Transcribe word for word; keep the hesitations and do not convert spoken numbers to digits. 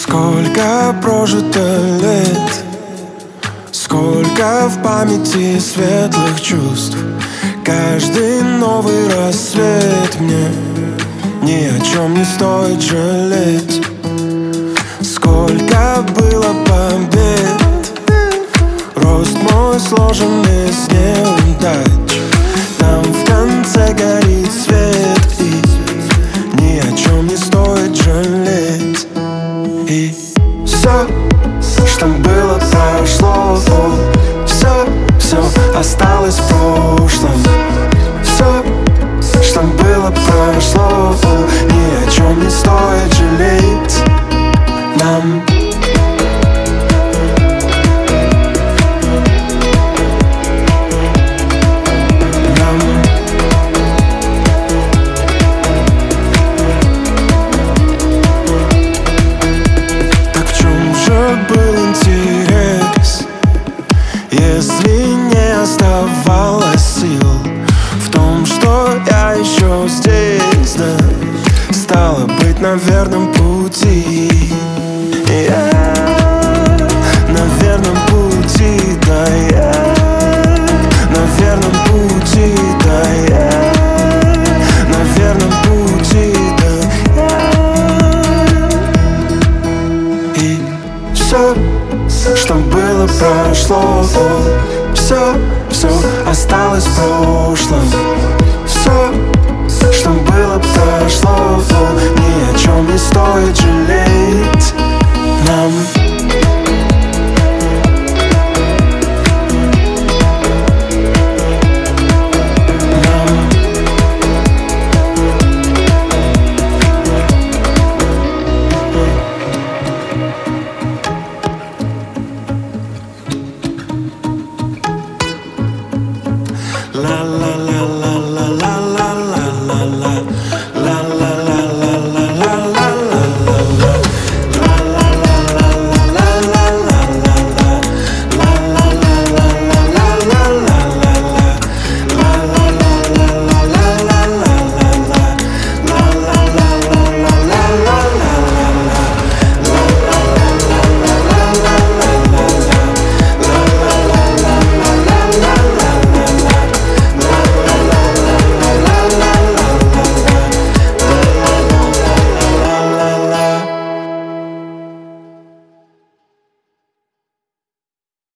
Сколько прожито лет, сколько в памяти светлых чувств. Каждый новый рассвет мне ни о чем не стоит жалеть. Сколько было побед, рост мой сложен из неудач. Там в конце горит свет, и ни о чем не стоит жалеть. И все, что было, прошло. Все, все осталось в прошлом. Все, что было, прошло. Ни о чем не стоит жалеть нам. Был интерес, если не оставалось сил в том, что я еще здесь, да, стало быть на верном пути. Я на верном пути, да, я на верном пути, да, я на верном пути, да, я. И все, что было, прошло. Все, все осталось в прошлом. Все, что было, прошло. Ни о чем не стоит жалеть.